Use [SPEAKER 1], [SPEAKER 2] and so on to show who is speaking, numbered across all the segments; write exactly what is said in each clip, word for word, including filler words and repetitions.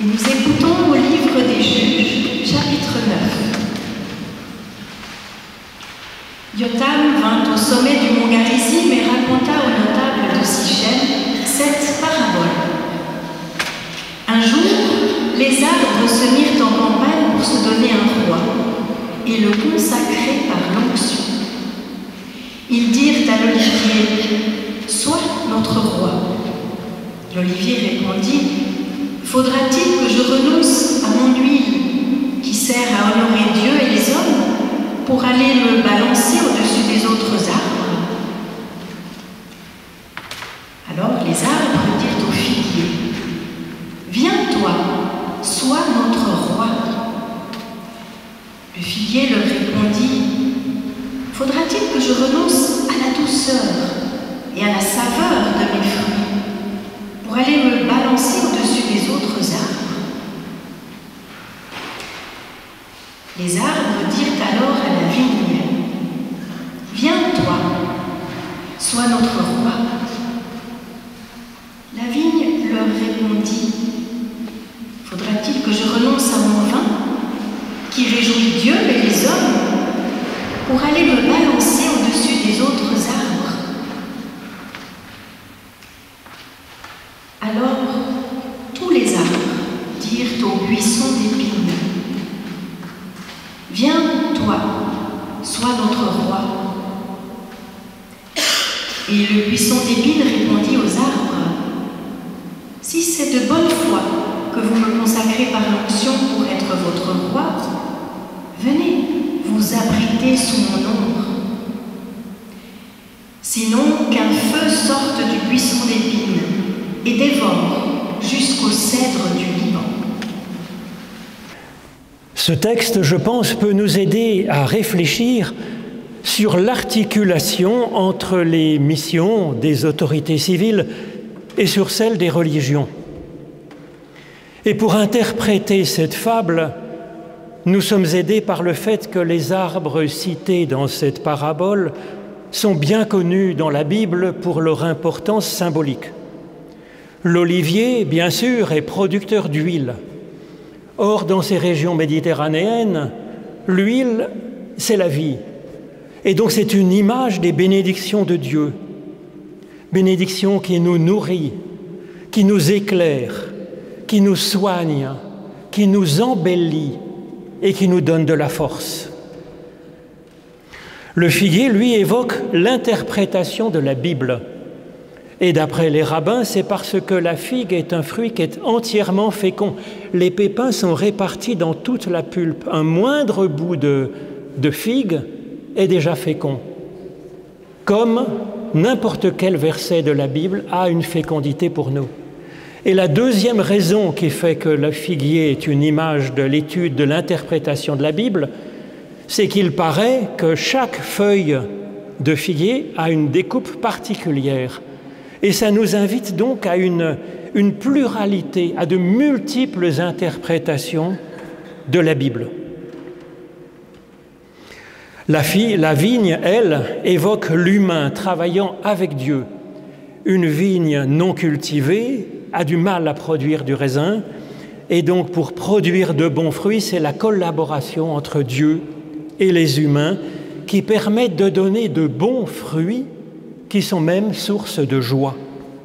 [SPEAKER 1] Et nous écoutons au livre des Juges, chapitre neuf. Jotham vint au sommet du mont Garizim et raconta aux notables de Sichem cette parabole. Un jour, les arbres se mirent en campagne pour se donner un roi et le consacrer par l'onction. Ils dirent à l'olivier, « Sois notre roi. » L'olivier répondit, « Faudra-t-il que je renonce à mon huile qui sert à honorer Dieu et les hommes pour aller me balancer au-dessus des autres arbres ?» Alors les arbres dirent au figuier, « Viens toi, sois notre roi. » Le figuier leur répondit, « Faudra-t-il que je renonce à la douceur et à la saveur de mes fruits pour aller me balancer au-dessus des autres arbres ?» Les arbres dirent alors à la vigne, « Viens toi, sois notre roi. » La vigne leur répondit, « Faudra-t-il que je renonce à mon vin qui réjouit Dieu et les hommes pour aller me balancer au-dessus des autres arbres ?» Alors, tous les arbres dirent au buisson d'épines, « Viens, toi, sois notre roi. » Et le buisson d'épines répondit aux arbres, « Si c'est de bonne foi que vous me consacrez par l'onction pour être votre roi, venez vous abriter sous mon ombre. Sinon, qu'un feu sorte du buisson d'épines et dévore jusqu'au cèdre du Liban. »
[SPEAKER 2] Ce texte, je pense, peut nous aider à réfléchir sur l'articulation entre les missions des autorités civiles et sur celles des religions. Et pour interpréter cette fable, nous sommes aidés par le fait que les arbres cités dans cette parabole sont bien connus dans la Bible pour leur importance symbolique. L'olivier, bien sûr, est producteur d'huile. Or, dans ces régions méditerranéennes, l'huile, c'est la vie. Et donc, c'est une image des bénédictions de Dieu. Bénédictions qui nous nourrit, qui nous éclaire, qui nous soigne, qui nous embellit et qui nous donne de la force. Le figuier, lui, évoque l'interprétation de la Bible. Et d'après les rabbins, c'est parce que la figue est un fruit qui est entièrement fécond. Les pépins sont répartis dans toute la pulpe. Un moindre bout de, de figue est déjà fécond. Comme n'importe quel verset de la Bible a une fécondité pour nous. Et la deuxième raison qui fait que le figuier est une image de l'étude, de l'interprétation de la Bible, c'est qu'il paraît que chaque feuille de figuier a une découpe particulière. Et ça nous invite donc à une, une pluralité, à de multiples interprétations de la Bible. La, fille, la vigne, elle, évoque l'humain travaillant avec Dieu. Une vigne non cultivée a du mal à produire du raisin, et donc pour produire de bons fruits, c'est la collaboration entre Dieu et les humains qui permettent de donner de bons fruits qui sont même source de joie.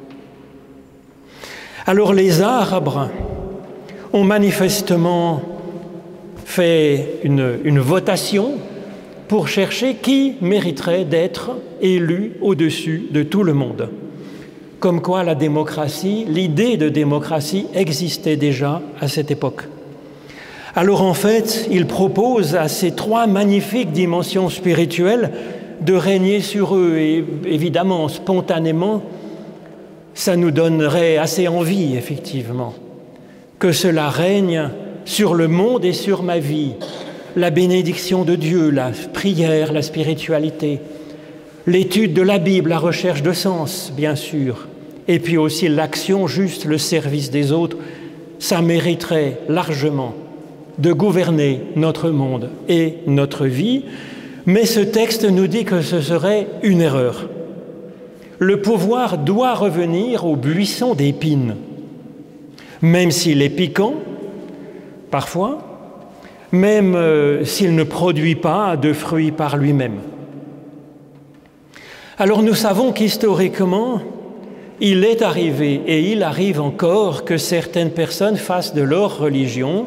[SPEAKER 2] Alors les arbres ont manifestement fait une, une votation pour chercher qui mériterait d'être élu au-dessus de tout le monde. Comme quoi la démocratie, l'idée de démocratie existait déjà à cette époque. Alors en fait, il propose à ces trois magnifiques dimensions spirituelles de régner sur eux. Et évidemment, spontanément, ça nous donnerait assez envie, effectivement, que cela règne sur le monde et sur ma vie. La bénédiction de Dieu, la prière, la spiritualité, l'étude de la Bible, la recherche de sens, bien sûr, et puis aussi l'action juste, le service des autres, ça mériterait largement de gouverner notre monde et notre vie. Mais ce texte nous dit que ce serait une erreur. Le pouvoir doit revenir au buisson d'épines. même s'il est piquant, parfois, même euh, s'il ne produit pas de fruits par lui-même. Alors nous savons qu'historiquement, il est arrivé, et il arrive encore, que certaines personnes fassent de leur religion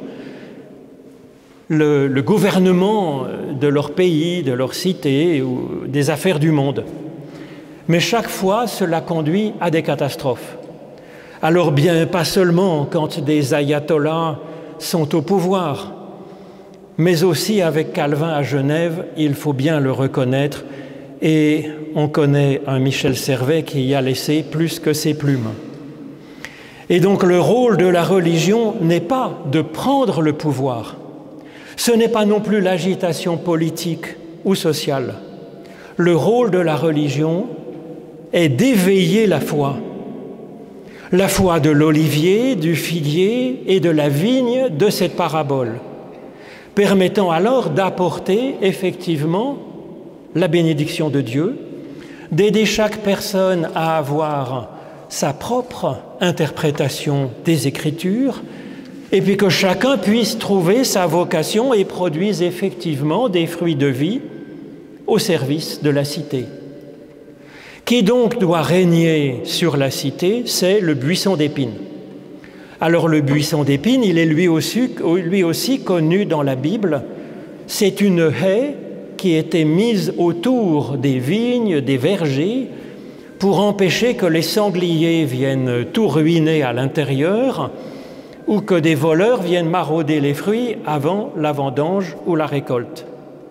[SPEAKER 2] le, le gouvernement de leur pays, de leur cité, ou des affaires du monde. Mais chaque fois, cela conduit à des catastrophes. Alors bien, pas seulement quand des ayatollahs sont au pouvoir, mais aussi avec Calvin à Genève, il faut bien le reconnaître, et on connaît un Michel Servet qui y a laissé plus que ses plumes. Et donc le rôle de la religion n'est pas de prendre le pouvoir, ce n'est pas non plus l'agitation politique ou sociale. Le rôle de la religion est d'éveiller la foi, la foi de l'olivier, du figuier et de la vigne de cette parabole, permettant alors d'apporter effectivement la bénédiction de Dieu, d'aider chaque personne à avoir sa propre interprétation des Écritures, et puis que chacun puisse trouver sa vocation et produise effectivement des fruits de vie au service de la cité. Qui donc doit régner sur la cité? C'est le buisson d'épines. Alors le buisson d'épines, il est lui aussi, lui aussi connu dans la Bible. C'est une haie qui était mise autour des vignes, des vergers, pour empêcher que les sangliers viennent tout ruiner à l'intérieur ou que des voleurs viennent marauder les fruits avant la vendange ou la récolte.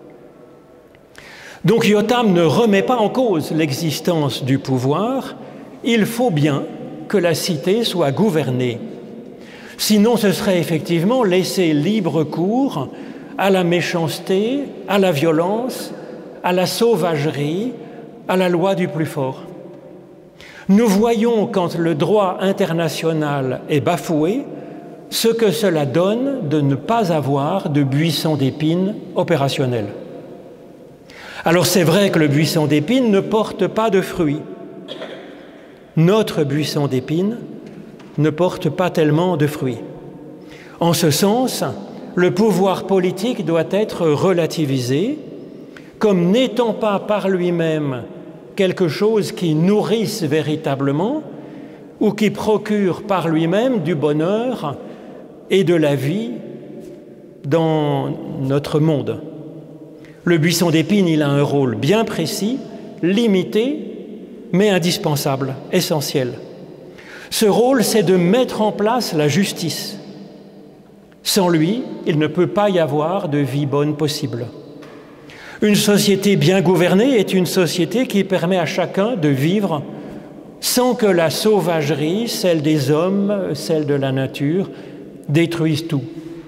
[SPEAKER 2] Donc Yotam ne remet pas en cause l'existence du pouvoir, il faut bien que la cité soit gouvernée. Sinon, ce serait effectivement laisser libre cours à la méchanceté, à la violence, à la sauvagerie, à la loi du plus fort. Nous voyons, quand le droit international est bafoué, ce que cela donne de ne pas avoir de buisson d'épines opérationnel. Alors c'est vrai que le buisson d'épines ne porte pas de fruits. Notre buisson d'épines ne porte pas tellement de fruits. En ce sens, le pouvoir politique doit être relativisé, comme n'étant pas par lui-même quelque chose qui nourrisse véritablement ou qui procure par lui-même du bonheur et de la vie dans notre monde. Le buisson d'épines, il a un rôle bien précis, limité, mais indispensable, essentiel. Ce rôle, c'est de mettre en place la justice. Sans lui, il ne peut pas y avoir de vie bonne possible. Une société bien gouvernée est une société qui permet à chacun de vivre sans que la sauvagerie, celle des hommes, celle de la nature, détruise tout.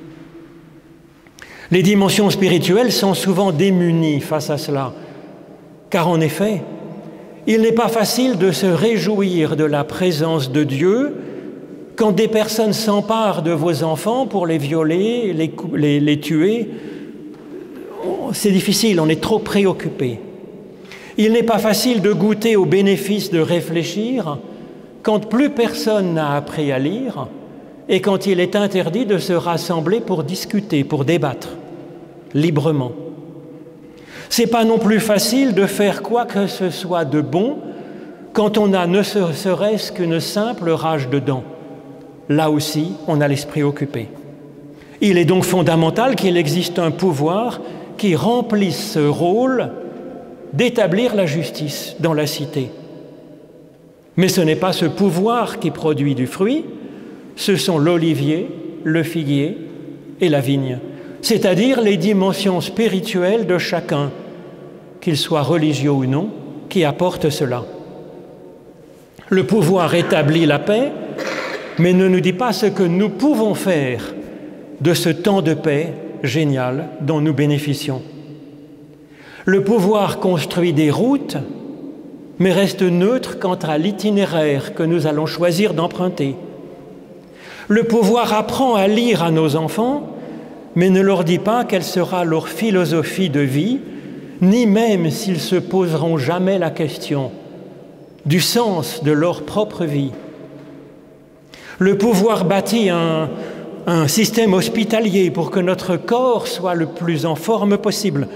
[SPEAKER 2] Les dimensions spirituelles sont souvent démunies face à cela, car en effet, il n'est pas facile de se réjouir de la présence de Dieu quand des personnes s'emparent de vos enfants pour les violer, les, les, les tuer. C'est difficile, on est trop préoccupé. Il n'est pas facile de goûter au bénéfice de réfléchir quand plus personne n'a appris à lire et quand il est interdit de se rassembler pour discuter, pour débattre librement. C'est pas non plus facile de faire quoi que ce soit de bon quand on a ne serait-ce qu'une simple rage de dents. Là aussi, on a l'esprit occupé. Il est donc fondamental qu'il existe un pouvoir qui remplisse ce rôle d'établir la justice dans la cité. Mais ce n'est pas ce pouvoir qui produit du fruit, ce sont l'olivier, le figuier et la vigne, c'est-à-dire les dimensions spirituelles de chacun, qu'il soit religieux ou non, qui apportent cela. Le pouvoir établit la paix, mais ne nous dit pas ce que nous pouvons faire de ce temps de paix génial dont nous bénéficions. Le pouvoir construit des routes, mais reste neutre quant à l'itinéraire que nous allons choisir d'emprunter. Le pouvoir apprend à lire à nos enfants, mais ne leur dit pas quelle sera leur philosophie de vie, ni même s'ils se poseront jamais la question du sens de leur propre vie. Le pouvoir bâtit un, un système hospitalier pour que notre corps soit le plus en forme possible.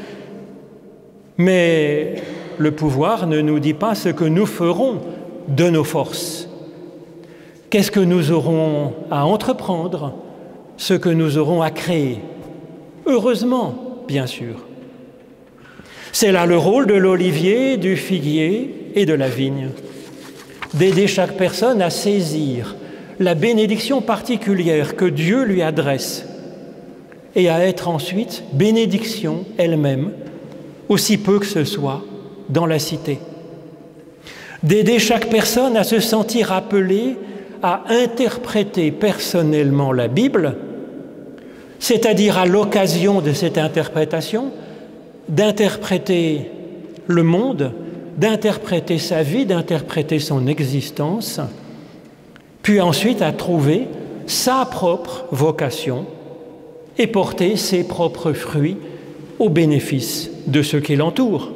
[SPEAKER 2] Mais le pouvoir ne nous dit pas ce que nous ferons de nos forces. Qu'est-ce que nous aurons à entreprendre, ce que nous aurons à créer? Heureusement, bien sûr. C'est là le rôle de l'olivier, du figuier et de la vigne, d'aider chaque personne à saisir la bénédiction particulière que Dieu lui adresse et à être ensuite bénédiction elle-même, aussi peu que ce soit, dans la cité. D'aider chaque personne à se sentir appelée à interpréter personnellement la Bible, c'est-à-dire à l'occasion de cette interprétation, d'interpréter le monde, d'interpréter sa vie, d'interpréter son existence, puis ensuite à trouver sa propre vocation et porter ses propres fruits au bénéfice de ceux qui l'entourent.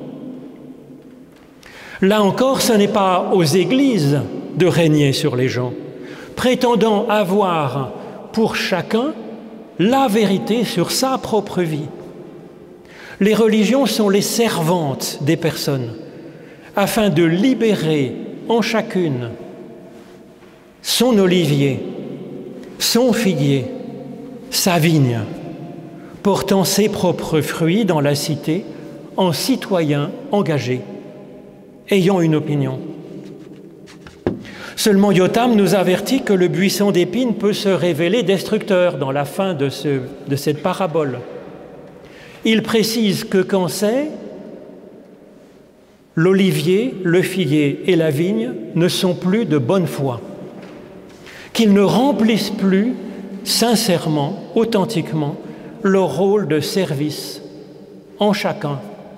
[SPEAKER 2] Là encore, ce n'est pas aux églises de régner sur les gens, prétendant avoir pour chacun la vérité sur sa propre vie. Les religions sont les servantes des personnes, afin de libérer en chacune son olivier, son figuier, sa vigne, portant ses propres fruits dans la cité en citoyen engagé, ayant une opinion. Seulement Yotam nous avertit que le buisson d'épines peut se révéler destructeur dans la fin de, ce, de cette parabole. Il précise que quand c'est, l'olivier, le figuier et la vigne ne sont plus de bonne foi, qu'ils ne remplissent plus sincèrement, authentiquement, leur rôle de service en chacun.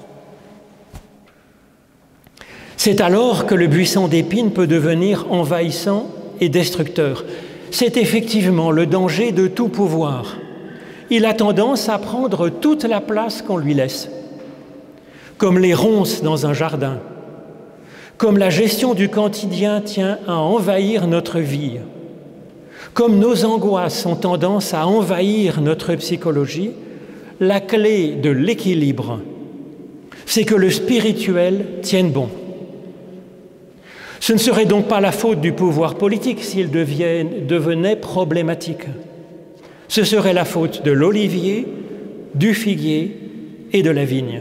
[SPEAKER 2] C'est alors que le buisson d'épines peut devenir envahissant et destructeur. C'est effectivement le danger de tout pouvoir. Il a tendance à prendre toute la place qu'on lui laisse, comme les ronces dans un jardin, comme la gestion du quotidien tient à envahir notre vie, comme nos angoisses ont tendance à envahir notre psychologie. La clé de l'équilibre, c'est que le spirituel tienne bon. Ce ne serait donc pas la faute du pouvoir politique s'il devenait problématique. Ce serait la faute de l'olivier, du figuier et de la vigne.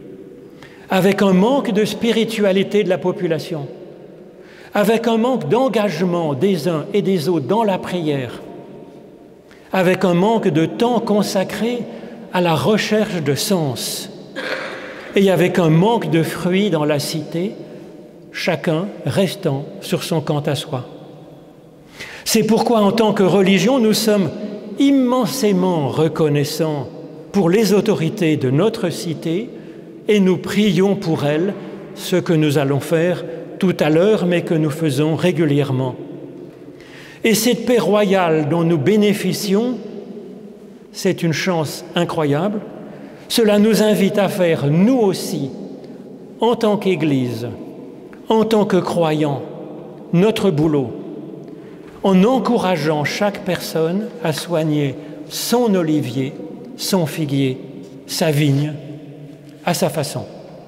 [SPEAKER 2] Avec un manque de spiritualité de la population, avec un manque d'engagement des uns et des autres dans la prière, avec un manque de temps consacré à la recherche de sens, et avec un manque de fruits dans la cité, chacun restant sur son quant à soi. C'est pourquoi, en tant que religion, nous sommes immensément reconnaissants pour les autorités de notre cité et nous prions pour elles, ce que nous allons faire tout à l'heure, mais que nous faisons régulièrement. Et cette paix royale dont nous bénéficions, c'est une chance incroyable. Cela nous invite à faire, nous aussi, en tant qu'Église, en tant que croyants, notre boulot, en encourageant chaque personne à soigner son olivier, son figuier, sa vigne, à sa façon.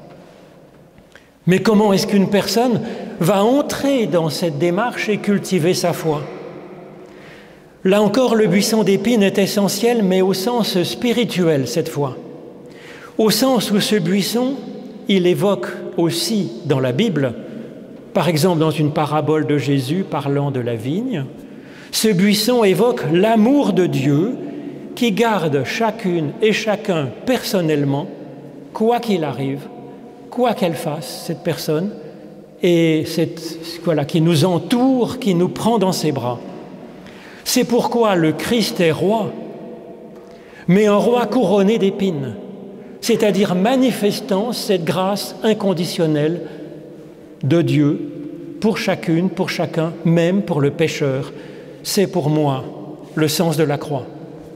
[SPEAKER 2] Mais comment est-ce qu'une personne va entrer dans cette démarche et cultiver sa foi? Là encore, le buisson d'épines est essentiel, mais au sens spirituel cette fois. Au sens où ce buisson, il évoque aussi dans la Bible, par exemple dans une parabole de Jésus parlant de la vigne, ce buisson évoque l'amour de Dieu qui garde chacune et chacun personnellement, quoi qu'il arrive, quoi qu'elle fasse, cette personne, et cette, voilà, qui nous entoure, qui nous prend dans ses bras. C'est pourquoi le Christ est roi, mais un roi couronné d'épines, c'est-à-dire manifestant cette grâce inconditionnelle de Dieu pour chacune, pour chacun, même pour le pécheur. C'est pour moi le sens de la croix.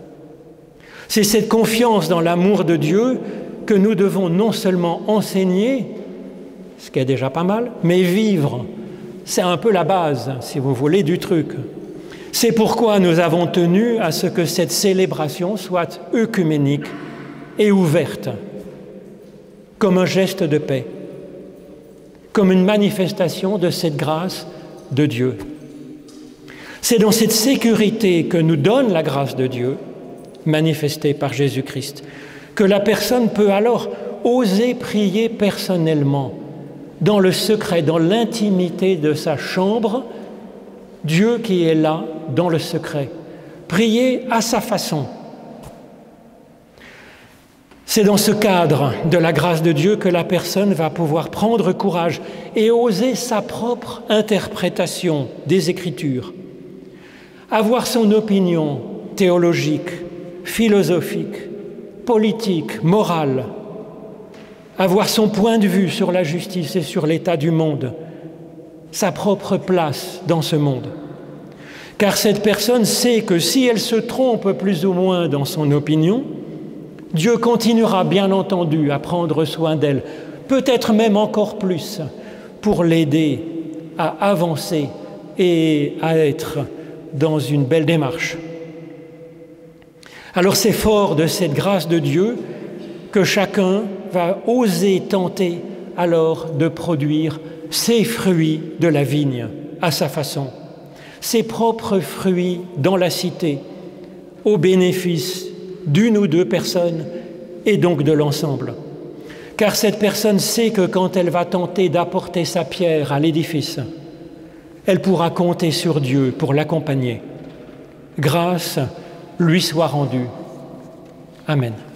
[SPEAKER 2] C'est cette confiance dans l'amour de Dieu que nous devons non seulement enseigner, ce qui est déjà pas mal, mais vivre. C'est un peu la base, si vous voulez, du truc. C'est pourquoi nous avons tenu à ce que cette célébration soit œcuménique et ouverte, comme un geste de paix, comme une manifestation de cette grâce de Dieu. C'est dans cette sécurité que nous donne la grâce de Dieu, manifestée par Jésus-Christ, que la personne peut alors oser prier personnellement, dans le secret, dans l'intimité de sa chambre, Dieu qui est là, dans le secret, prier à sa façon. C'est dans ce cadre de la grâce de Dieu que la personne va pouvoir prendre courage et oser sa propre interprétation des Écritures, avoir son opinion théologique, philosophique, politique, morale, avoir son point de vue sur la justice et sur l'état du monde, sa propre place dans ce monde. Car cette personne sait que si elle se trompe plus ou moins dans son opinion, Dieu continuera bien entendu à prendre soin d'elle, peut-être même encore plus, pour l'aider à avancer et à être dans une belle démarche. Alors c'est fort de cette grâce de Dieu que chacun va oser tenter alors de produire ses fruits de la vigne à sa façon, ses propres fruits dans la cité, au bénéfice d'une ou deux personnes et donc de l'ensemble. Car cette personne sait que quand elle va tenter d'apporter sa pierre à l'édifice, elle pourra compter sur Dieu pour l'accompagner. Grâce lui soit rendue. Amen.